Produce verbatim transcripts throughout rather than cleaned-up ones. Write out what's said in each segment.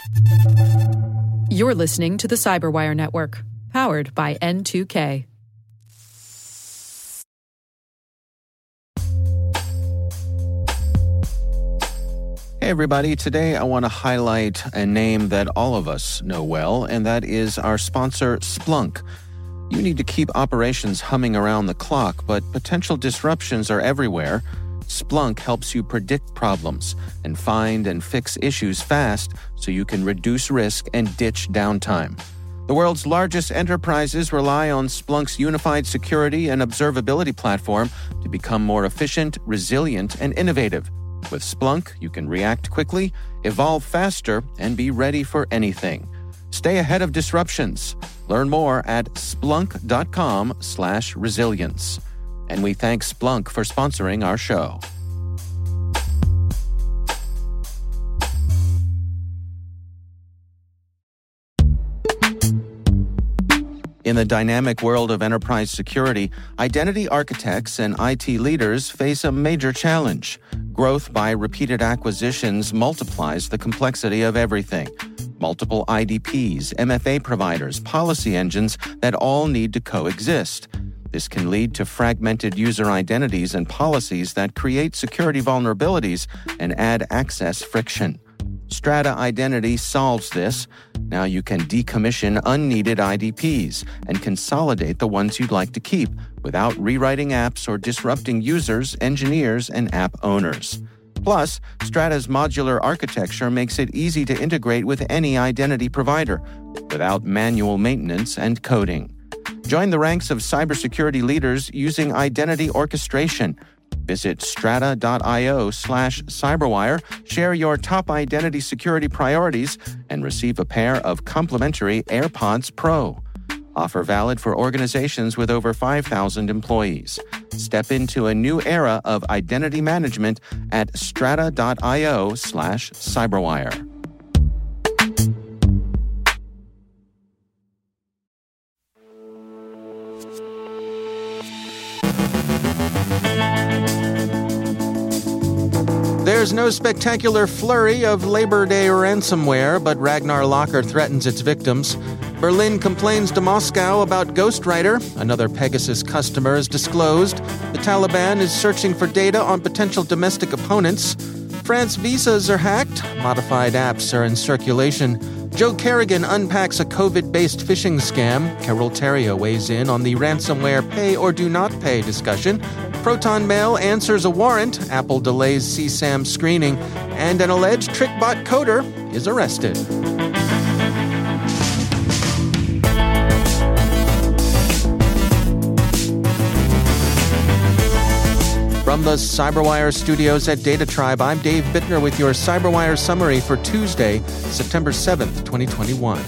You're listening to the Cyberwire Network, powered by N two K. Hey everybody, today I want to highlight a name that all of us know well, and that is our sponsor, Splunk. You need to keep operations humming around the clock, but potential disruptions are everywhere. Splunk helps you predict problems and find and fix issues fast so you can reduce risk and ditch downtime. The world's largest enterprises rely on Splunk's unified security and observability platform to become more efficient, resilient, and innovative. With Splunk, you can react quickly, evolve faster, and be ready for anything. Stay ahead of disruptions. Learn more at splunk.com slash resilience. And we thank Splunk for sponsoring our show. In the dynamic world of enterprise security, identity architects and I T leaders face a major challenge. Growth by repeated acquisitions multiplies the complexity of everything. Multiple I D Ps, M F A providers, policy engines that all need to coexist. This can lead to fragmented user identities and policies that create security vulnerabilities and add access friction. Strata Identity solves this. Now you can decommission unneeded I D Ps and consolidate the ones you'd like to keep without rewriting apps or disrupting users, engineers, and app owners. Plus, Strata's modular architecture makes it easy to integrate with any identity provider without manual maintenance and coding. Join the ranks of cybersecurity leaders using identity orchestration. Visit strata.io slash cyberwire, share your top identity security priorities, and receive a pair of complimentary AirPods Pro. Offer valid for organizations with over five thousand employees. Step into a new era of identity management at strata.io slash cyberwire. There's no spectacular flurry of Labor Day ransomware, but Ragnar Locker threatens its victims. Berlin complains to Moscow about Ghostwriter. Another Pegasus customer is disclosed. The Taliban is searching for data on potential domestic opponents. France visas are hacked. Modified apps are in circulation. Joe Kerrigan unpacks a COVID-based phishing scam. Carol Terrio weighs in on the ransomware pay or do not pay discussion. Proton Mail answers a warrant. Apple delays C SAM screening. And an alleged TrickBot coder is arrested. From the Cyberwire studios at Data Tribe, I'm Dave Bittner with your Cyberwire summary for Tuesday, September seventh, twenty twenty-one.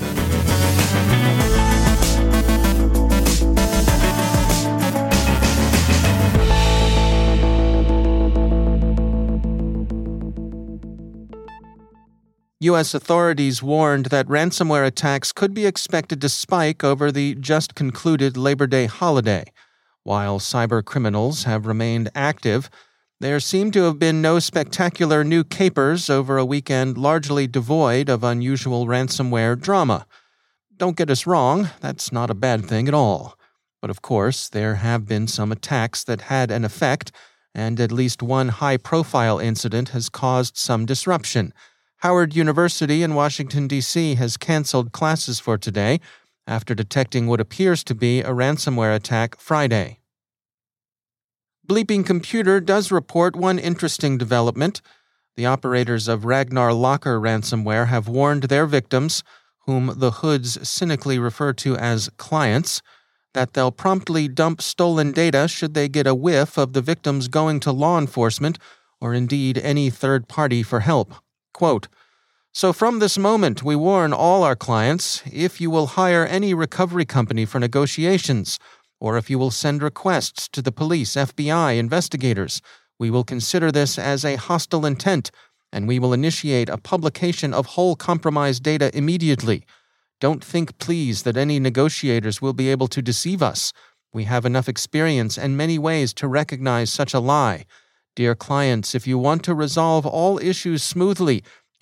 U S authorities warned that ransomware attacks could be expected to spike over the just-concluded Labor Day holiday. While cyber criminals have remained active, there seem to have been no spectacular new capers over a weekend largely devoid of unusual ransomware drama. Don't get us wrong, that's not a bad thing at all. But of course, there have been some attacks that had an effect, and at least one high-profile incident has caused some disruption. Howard University in Washington, D C has canceled classes for today after detecting what appears to be a ransomware attack Friday. Bleeping Computer does report one interesting development. The operators of Ragnar Locker ransomware have warned their victims, whom the hoods cynically refer to as clients, that they'll promptly dump stolen data should they get a whiff of the victims going to law enforcement or indeed any third party for help. Quote, "So from this moment, we warn all our clients, if you will hire any recovery company for negotiations, or if you will send requests to the police, F B I, investigators, we will consider this as a hostile intent, and we will initiate a publication of whole compromised data immediately. Don't think, please, that any negotiators will be able to deceive us. We have enough experience and many ways to recognize such a lie. Dear clients, if you want to resolve all issues smoothly,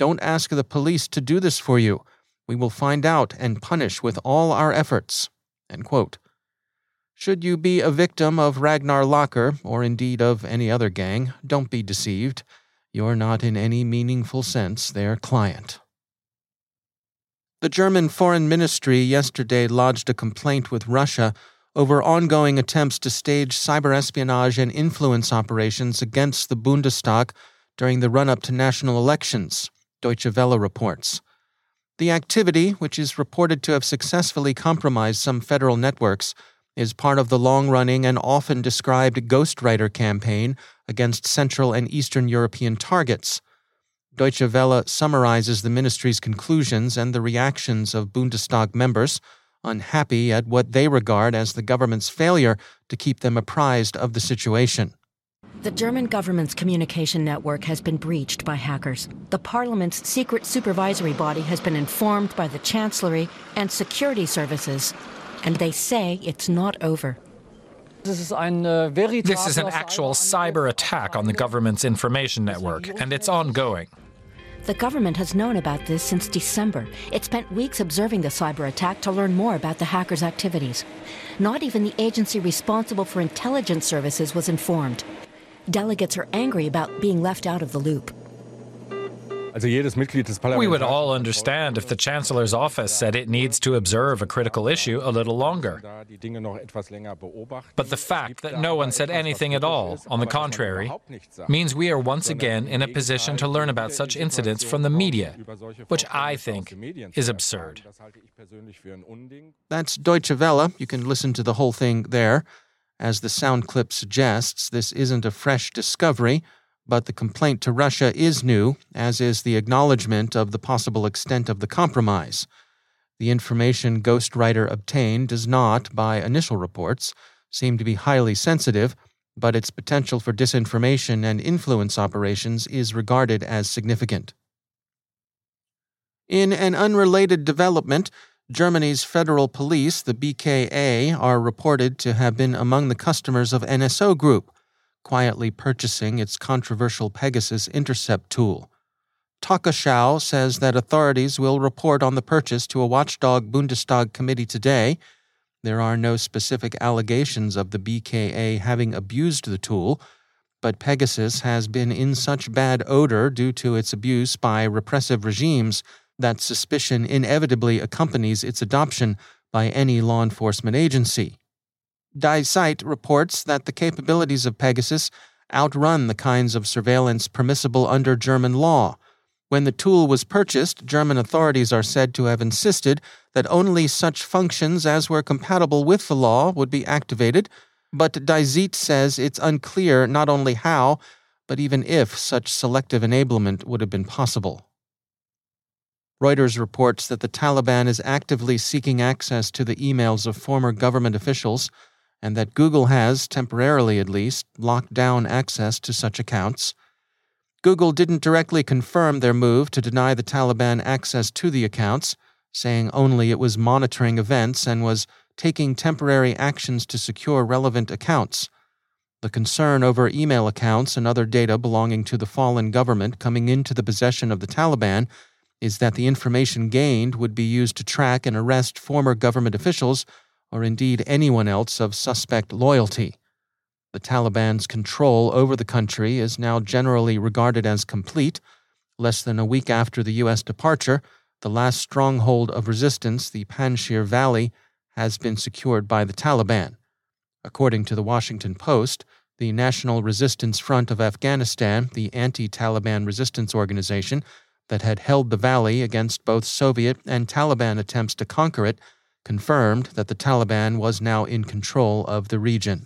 Don't ask the police to do this for you. We will find out and punish with all our efforts." End quote. Should you be a victim of Ragnar Locker, or indeed of any other gang, don't be deceived. You're not in any meaningful sense their client. The German Foreign Ministry yesterday lodged a complaint with Russia over ongoing attempts to stage cyber-espionage and influence operations against the Bundestag during the run-up to national elections, Deutsche Welle reports. The activity, which is reported to have successfully compromised some federal networks, is part of the long-running and often described ghostwriter campaign against Central and Eastern European targets. Deutsche Welle summarizes the ministry's conclusions and the reactions of Bundestag members, unhappy at what they regard as the government's failure to keep them apprised of the situation. The German government's communication network has been breached by hackers. The parliament's secret supervisory body has been informed by the Chancellery and security services, and they say it's not over. This is an actual cyber attack on the government's information network, and it's ongoing. The government has known about this since December. It spent weeks observing the cyber attack to learn more about the hackers' activities. Not even the agency responsible for intelligence services was informed. Delegates are angry about being left out of the loop. We would all understand if the Chancellor's office said it needs to observe a critical issue a little longer. But the fact that no one said anything at all, on the contrary, means we are once again in a position to learn about such incidents from the media, which I think is absurd. That's Deutsche Welle. You can listen to the whole thing there. As the sound clip suggests, this isn't a fresh discovery, but the complaint to Russia is new, as is the acknowledgement of the possible extent of the compromise. The information ghostwriter obtained does not, by initial reports, seem to be highly sensitive, but its potential for disinformation and influence operations is regarded as significant. In an unrelated development, Germany's federal police, the B K A, are reported to have been among the customers of N S O Group, quietly purchasing its controversial Pegasus intercept tool. Tagesschau says that authorities will report on the purchase to a watchdog Bundestag committee today. There are no specific allegations of the B K A having abused the tool, but Pegasus has been in such bad odor due to its abuse by repressive regimes that suspicion inevitably accompanies its adoption by any law enforcement agency. Die Zeit reports that the capabilities of Pegasus outrun the kinds of surveillance permissible under German law. When the tool was purchased, German authorities are said to have insisted that only such functions as were compatible with the law would be activated, but Die Zeit says it's unclear not only how, but even if such selective enablement would have been possible. Reuters reports that the Taliban is actively seeking access to the emails of former government officials, and that Google has, temporarily at least, locked down access to such accounts. Google didn't directly confirm their move to deny the Taliban access to the accounts, saying only it was monitoring events and was taking temporary actions to secure relevant accounts. The concern over email accounts and other data belonging to the fallen government coming into the possession of the Taliban is that the information gained would be used to track and arrest former government officials or indeed anyone else of suspect loyalty. The Taliban's control over the country is now generally regarded as complete. Less than a week after the U S departure, the last stronghold of resistance, the Panjshir Valley, has been secured by the Taliban. According to the Washington Post, the National Resistance Front of Afghanistan, the anti-Taliban resistance organization that had held the valley against both Soviet and Taliban attempts to conquer it, confirmed that the Taliban was now in control of the region.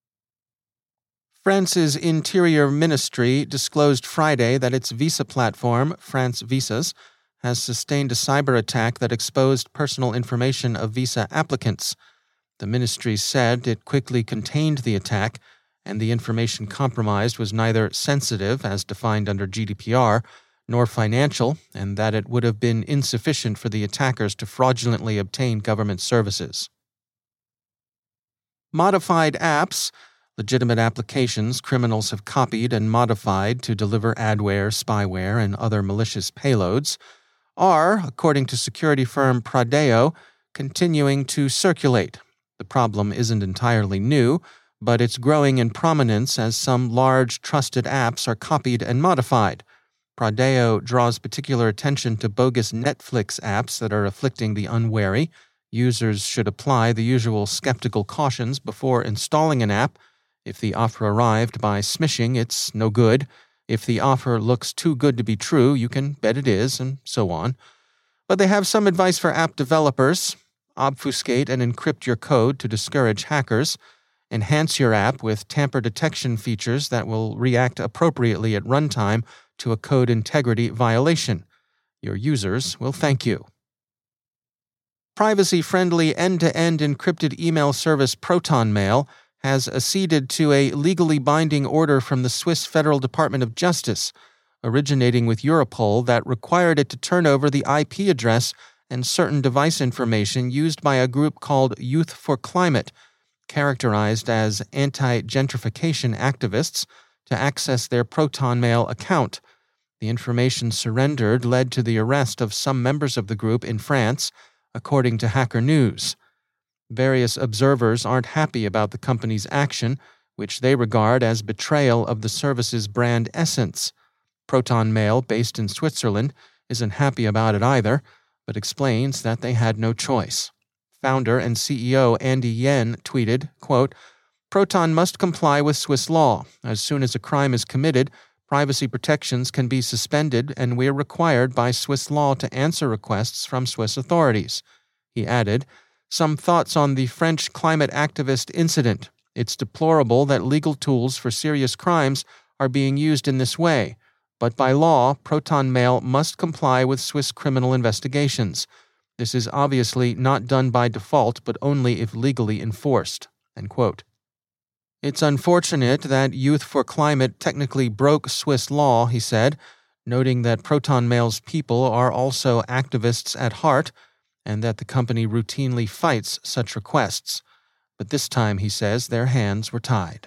France's Interior Ministry disclosed Friday that its visa platform, France Visas, has sustained a cyber attack that exposed personal information of visa applicants. The ministry said it quickly contained the attack, and the information compromised was neither sensitive, as defined under G D P R, nor financial, and that it would have been insufficient for the attackers to fraudulently obtain government services. Modified apps, legitimate applications criminals have copied and modified to deliver adware, spyware, and other malicious payloads, are, according to security firm Pradeo, continuing to circulate. The problem isn't entirely new, but it's growing in prominence as some large, trusted apps are copied and modified. Pradeo draws particular attention to bogus Netflix apps that are afflicting the unwary. Users should apply the usual skeptical cautions before installing an app. If the offer arrived by smishing, it's no good. If the offer looks too good to be true, you can bet it is, and so on. But they have some advice for app developers. Obfuscate and encrypt your code to discourage hackers. Enhance your app with tamper detection features that will react appropriately at runtime to a code integrity violation. Your users will thank you. Privacy-friendly end-to-end encrypted email service ProtonMail has acceded to a legally binding order from the Swiss Federal Department of Justice, originating with Europol, that required it to turn over the I P address and certain device information used by a group called Youth for Climate, characterized as anti-gentrification activists, to access their ProtonMail account. The information surrendered led to the arrest of some members of the group in France, according to Hacker News. Various observers aren't happy about the company's action, which they regard as betrayal of the service's brand essence. ProtonMail, based in Switzerland, isn't happy about it either, but explains that they had no choice. Founder and C E O Andy Yen tweeted, quote, "Proton must comply with Swiss law. As soon as a crime is committed, privacy protections can be suspended, and we are required by Swiss law to answer requests from Swiss authorities." He added, "Some thoughts on the French climate activist incident. It's deplorable that legal tools for serious crimes are being used in this way, but by law, ProtonMail must comply with Swiss criminal investigations. This is obviously not done by default, but only if legally enforced." End quote. It's unfortunate that Youth for Climate technically broke Swiss law, he said, noting that ProtonMail's people are also activists at heart and that the company routinely fights such requests. But this time, he says, their hands were tied.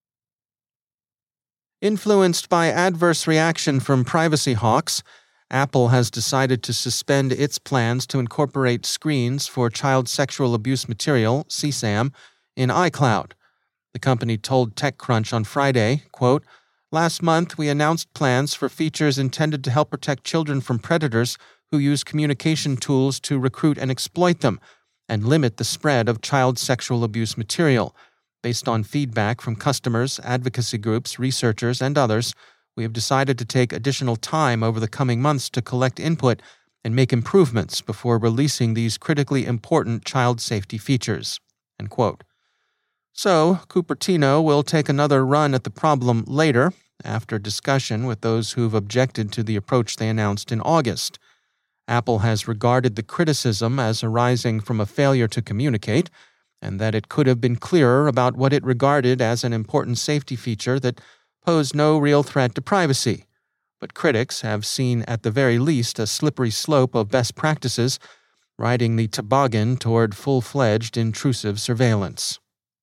Influenced by adverse reaction from privacy hawks, Apple has decided to suspend its plans to incorporate screens for child sexual abuse material, C SAM, in iCloud. The company told TechCrunch on Friday, quote, "Last month we announced plans for features intended to help protect children from predators who use communication tools to recruit and exploit them, and limit the spread of child sexual abuse material. Based on feedback from customers, advocacy groups, researchers, and others, we have decided to take additional time over the coming months to collect input and make improvements before releasing these critically important child safety features." End quote. So, Cupertino will take another run at the problem later, after discussion with those who've objected to the approach they announced in August. Apple has regarded the criticism as arising from a failure to communicate, and that it could have been clearer about what it regarded as an important safety feature that posed no real threat to privacy. But critics have seen at the very least a slippery slope of best practices, riding the toboggan toward full-fledged intrusive surveillance.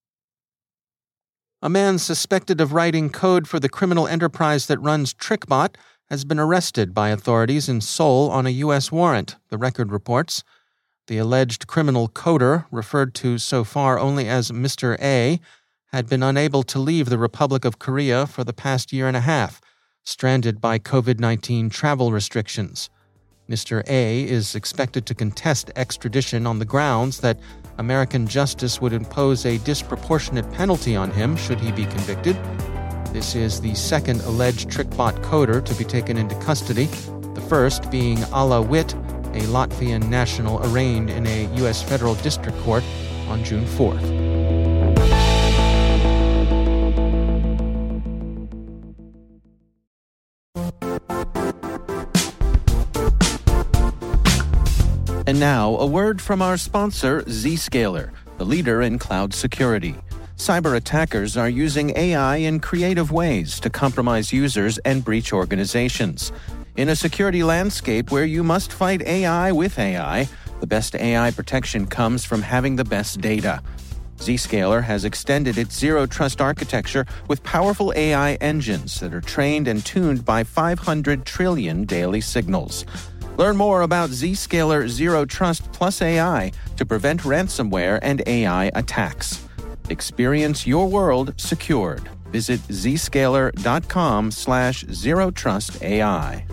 A man suspected of writing code for the criminal enterprise that runs TrickBot has been arrested by authorities in Seoul on a U S warrant, the Record reports. The alleged criminal coder, referred to so far only as Mister A, had been unable to leave the Republic of Korea for the past year and a half, stranded by covid nineteen travel restrictions. Mister A is expected to contest extradition on the grounds that American justice would impose a disproportionate penalty on him should he be convicted. This is the second alleged TrickBot coder to be taken into custody, the first being Ala Witt, a Latvian national arraigned in a U S federal district court on June fourth. And now, a word from our sponsor, Zscaler, the leader in cloud security. Cyber attackers are using A I in creative ways to compromise users and breach organizations. In a security landscape where you must fight A I with A I, the best A I protection comes from having the best data. Zscaler has extended its Zero Trust architecture with powerful A I engines that are trained and tuned by five hundred trillion daily signals. Learn more about Zscaler Zero Trust Plus A I to prevent ransomware and A I attacks. Experience your world secured. Visit zscaler.com slash zero trust AI.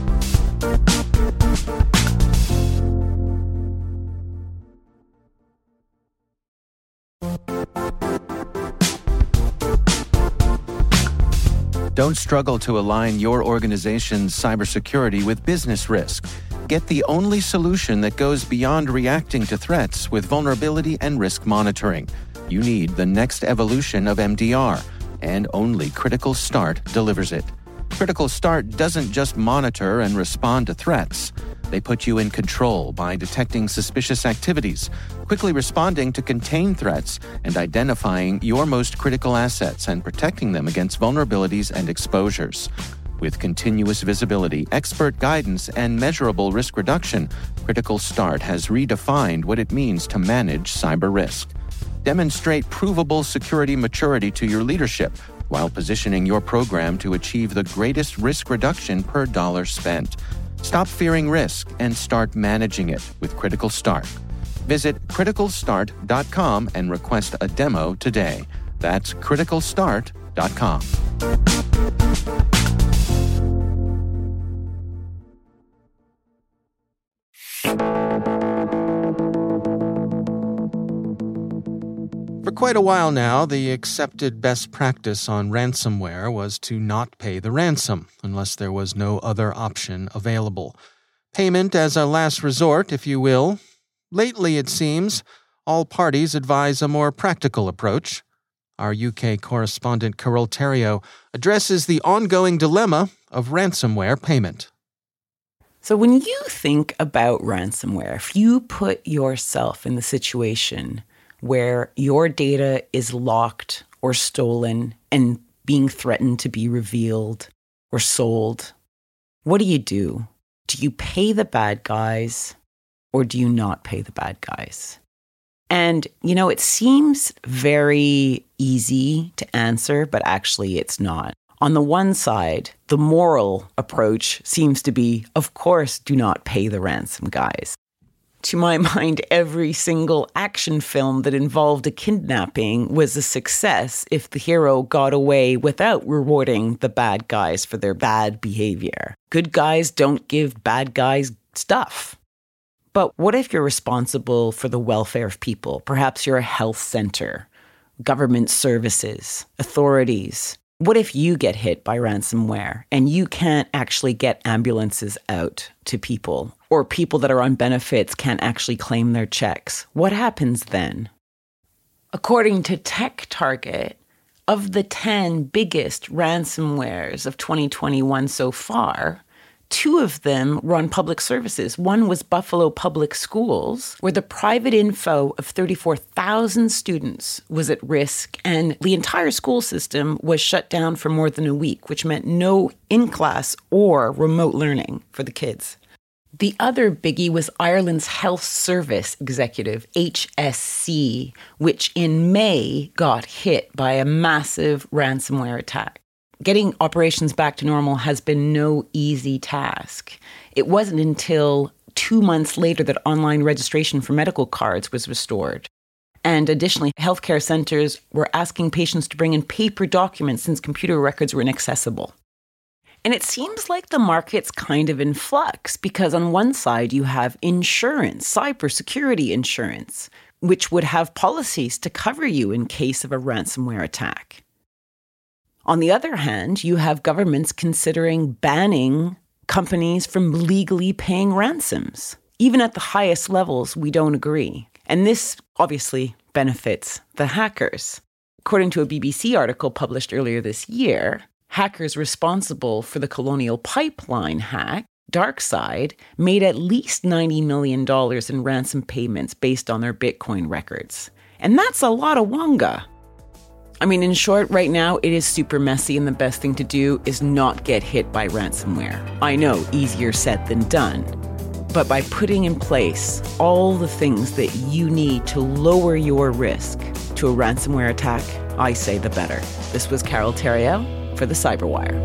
Don't struggle to align your organization's cybersecurity with business risk. Get the only solution that goes beyond reacting to threats with vulnerability and risk monitoring. You need the next evolution of M D R, and only Critical Start delivers it. Critical Start doesn't just monitor and respond to threats. They put you in control by detecting suspicious activities, quickly responding to contain threats, and identifying your most critical assets and protecting them against vulnerabilities and exposures. With continuous visibility, expert guidance, and measurable risk reduction, Critical Start has redefined what it means to manage cyber risk. Demonstrate provable security maturity to your leadership while positioning your program to achieve the greatest risk reduction per dollar spent. Stop fearing risk and start managing it with Critical Start. Visit critical start dot com and request a demo today. That's critical start dot com. For quite a while now, the accepted best practice on ransomware was to not pay the ransom unless there was no other option available. Payment as a last resort, if you will. Lately, it seems, all parties advise a more practical approach. Our U K correspondent Carol Theriault addresses the ongoing dilemma of ransomware payment. So when you think about ransomware, if you put yourself in the situation where your data is locked or stolen and being threatened to be revealed or sold, what do you do? Do you pay the bad guys or do you not pay the bad guys? And, you know, it seems very easy to answer, but actually it's not. On the one side, the moral approach seems to be, of course, do not pay the ransom guys. To my mind, every single action film that involved a kidnapping was a success if the hero got away without rewarding the bad guys for their bad behavior. Good guys don't give bad guys stuff. But what if you're responsible for the welfare of people? Perhaps you're a health center, government services, authorities. What if you get hit by ransomware and you can't actually get ambulances out to people, or people that are on benefits can't actually claim their checks? What happens then? According to TechTarget, of the ten biggest ransomwares of twenty twenty-one so far, two of them run public services. One was Buffalo Public Schools, where the private info of thirty-four thousand students was at risk, and the entire school system was shut down for more than a week, which meant no in-class or remote learning for the kids. The other biggie was Ireland's Health Service Executive, H S C, which in May got hit by a massive ransomware attack. Getting operations back to normal has been no easy task. It wasn't until two months later that online registration for medical cards was restored. And additionally, healthcare centers were asking patients to bring in paper documents since computer records were inaccessible. And it seems like the market's kind of in flux because on one side you have insurance, cybersecurity insurance, which would have policies to cover you in case of a ransomware attack. On the other hand, you have governments considering banning companies from legally paying ransoms. Even at the highest levels, we don't agree. And this obviously benefits the hackers. According to a B B C article published earlier this year, hackers responsible for the Colonial Pipeline hack, DarkSide, made at least ninety million dollars in ransom payments based on their Bitcoin records. And that's a lot of wonga. I mean, in short, right now, it is super messy, and the best thing to do is not get hit by ransomware. I know, easier said than done. But by putting in place all the things that you need to lower your risk, to a ransomware attack, I say the better. This was Carol Theriault for the Cyberwire.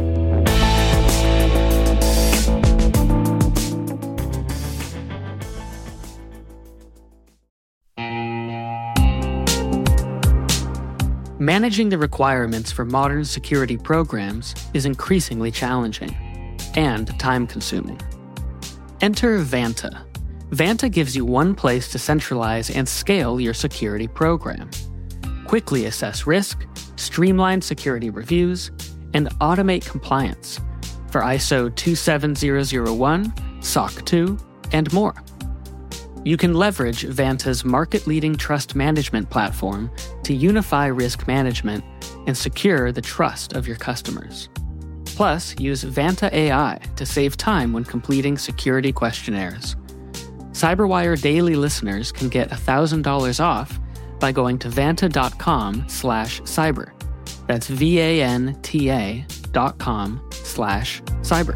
Managing the requirements for modern security programs is increasingly challenging and time-consuming. Enter Vanta. Vanta gives you one place to centralize and scale your security program. Quickly assess risk, streamline security reviews, and automate compliance for I S O two seven zero zero one, S O C two, and more. You can leverage Vanta's market-leading trust management platform to unify risk management and secure the trust of your customers. Plus, use Vanta A I to save time when completing security questionnaires. Cyberwire Daily listeners can get one thousand dollars off by going to vanta.com slash cyber. That's V-A-N-T-A dot com slash cyber.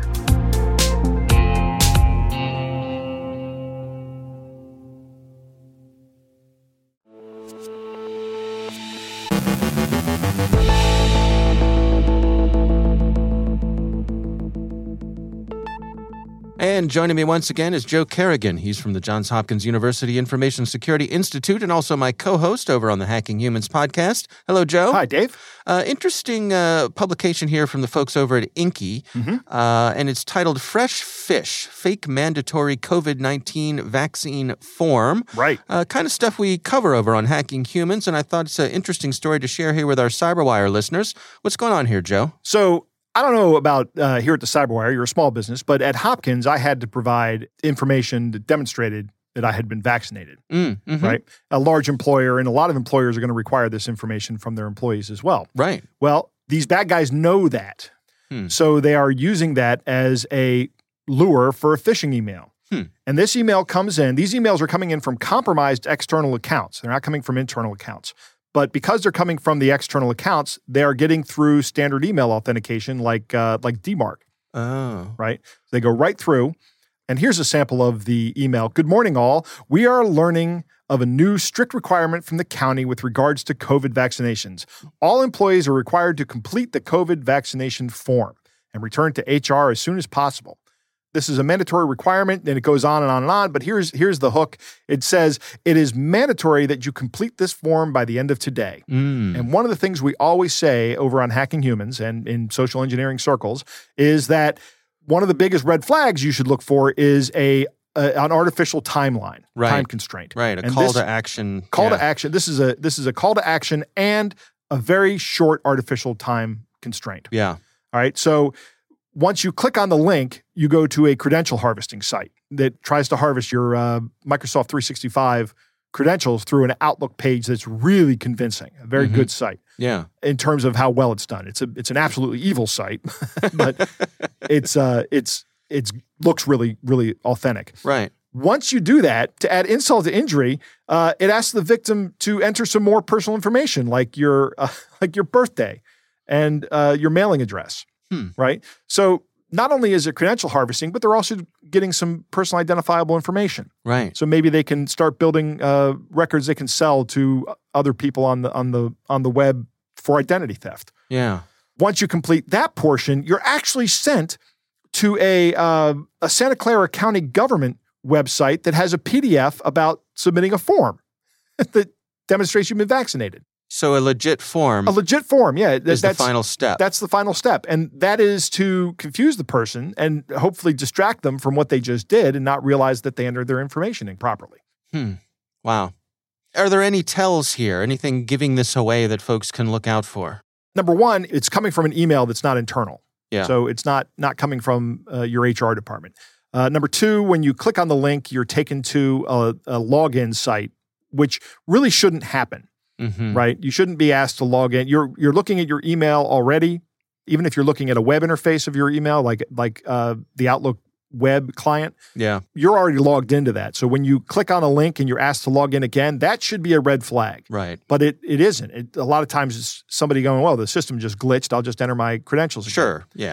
And joining me once again is Joe Carrigan. He's from the Johns Hopkins University Information Security Institute and also my co-host over on the Hacking Humans podcast. Hello, Joe. Hi, Dave. Uh, interesting uh, publication here from the folks over at Inky, mm-hmm. uh, and it's titled Fresh Fish, Fake Mandatory COVID nineteen Vaccine Form. Right. Uh, kind of stuff we cover over on Hacking Humans, and I thought it's an interesting story to share here with our Cyberwire listeners. What's going on here, Joe? So I don't know about uh, here at the Cyberwire, you're a small business, but at Hopkins, I had to provide information that demonstrated that I had been vaccinated, mm, mm-hmm. right? A large employer, and a lot of employers are going to require this information from their employees as well. Right. Well, these bad guys know that. Hmm. So they are using that as a lure for a phishing email. Hmm. And this email comes in, these emails are coming in from compromised external accounts. They're not coming from internal accounts. But because they're coming from the external accounts, they are getting through standard email authentication like uh, like D MARC. Oh. Right? They go right through. And here's a sample of the email. Good morning, all. We are learning of a new strict requirement from the county with regards to COVID vaccinations. All employees are required to complete the COVID vaccination form and return to H R as soon as possible. This is a mandatory requirement, and it goes on and on and on, but here's here's the hook. It says, it is mandatory that you complete this form by the end of today. Mm. And one of the things we always say over on Hacking Humans and in social engineering circles is that one of the biggest red flags you should look for is a, a an artificial timeline, right. time constraint. Right, a and call this, to action. Call yeah. to action. This is a this is a call to action and a very short artificial time constraint. Yeah. All right, so once you click on the link, you go to a credential harvesting site that tries to harvest your uh, Microsoft three sixty-five credentials through an Outlook page that's really convincing, a very mm-hmm. good site. Yeah. In terms of how well it's done. It's a it's an absolutely evil site, but it's uh it's it's looks really, really authentic. Right. Once you do that, to add insult to injury, uh, it asks the victim to enter some more personal information, like your uh, like your birthday and uh, your mailing address. Hmm. Right? So not only is it credential harvesting, but they're also getting some personal identifiable information. Right. So maybe they can start building uh, records they can sell to other people on the on the on the web for identity theft. Yeah. Once you complete that portion, you're actually sent to a uh, a Santa Clara County government website that has a P D F about submitting a form that demonstrates you've been vaccinated. So a legit form. A legit form, yeah. Is that's the final step. That's the final step. And that is to confuse the person and hopefully distract them from what they just did and not realize that they entered their information improperly. Hmm. Wow. Are there any tells here? Anything giving this away that folks can look out for? Number one, it's coming from an email that's not internal. Yeah. So it's not, not coming from uh, your H R department. Uh, number two, when you click on the link, you're taken to a, a login site, which really shouldn't happen. Mm-hmm. Right? You shouldn't be asked to log in. You're you're looking at your email already, even if you're looking at a web interface of your email, like like uh, the Outlook web client. Yeah. You're already logged into that. So when you click on a link and you're asked to log in again, that should be a red flag. Right. But it it isn't. It, a lot of times it's somebody going, well, the system just glitched. I'll just enter my credentials again. Sure. Yeah.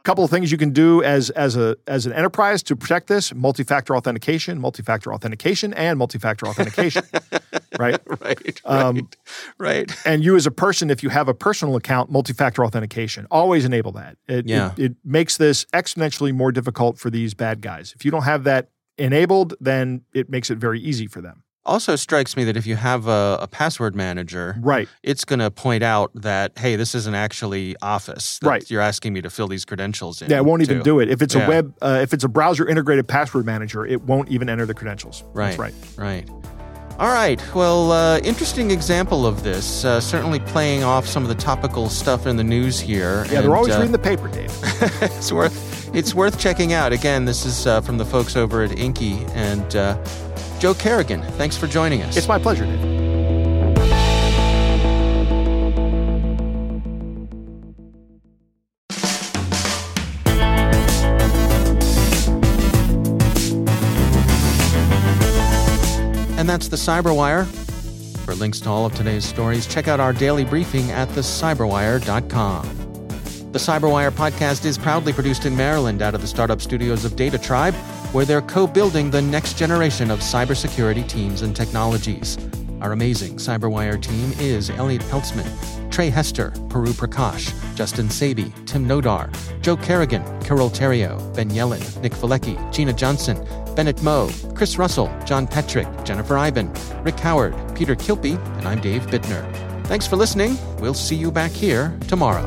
couple of things you can do as as a as an enterprise to protect this: multi-factor authentication, multi-factor authentication, and multi-factor authentication. Right, right, um, right, right. And you as a person, if you have a personal account, multi-factor authentication, always enable that. It, yeah. it, it makes this exponentially more difficult for these bad guys. If you don't have that enabled, then it makes it very easy for them. Also strikes me that if you have a, a password manager, right, it's going to point out that, hey, this isn't actually Office. That right. You're asking me to fill these credentials in. Yeah, it won't to. even do it. If it's yeah. a web, uh, if it's a browser integrated password manager, it won't even enter the credentials. Right, That's right. Right. All right. Well, uh, interesting example of this. Uh, certainly playing off some of the topical stuff in the news here. Yeah, and, they're always uh, reading the paper, Dave. it's worth it's worth checking out. Again, this is uh, from the folks over at Inky and uh, Joe Carrigan. Thanks for joining us. It's my pleasure, Dave. And that's the Cyberwire. For links to all of today's stories, check out our daily briefing at the cyberwire dot com. The Cyberwire podcast is proudly produced in Maryland out of the startup studios of Data Tribe, where they're co-building the next generation of cybersecurity teams and technologies. Our amazing Cyberwire team is Elliot Peltzman, Trey Hester, Puru Prakash, Justin Sabi, Tim Nodar, Joe Carrigan, Carol Terrio, Ben Yellen, Nick Valecki, Gina Johnson, Bennett Moe, Chris Russell, John Petrick, Jennifer Iben, Rick Howard, Peter Kilpie, and I'm Dave Bittner. Thanks for listening. We'll see you back here tomorrow.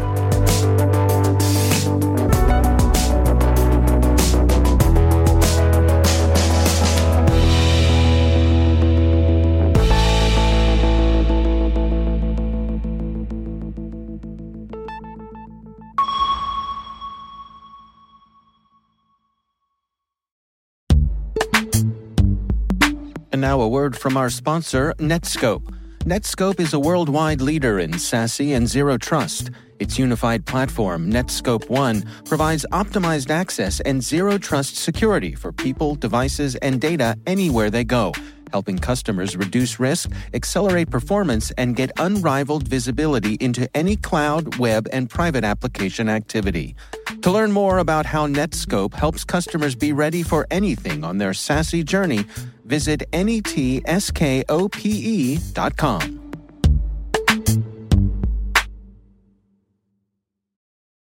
And now a word from our sponsor, Netskope. Netskope is a worldwide leader in SASE and Zero Trust. Its unified platform, Netskope One, provides optimized access and Zero Trust security for people, devices, and data anywhere they go, helping customers reduce risk, accelerate performance, and get unrivaled visibility into any cloud, web, and private application activity. To learn more about how Netskope helps customers be ready for anything on their SASE journey, visit netskope dot com.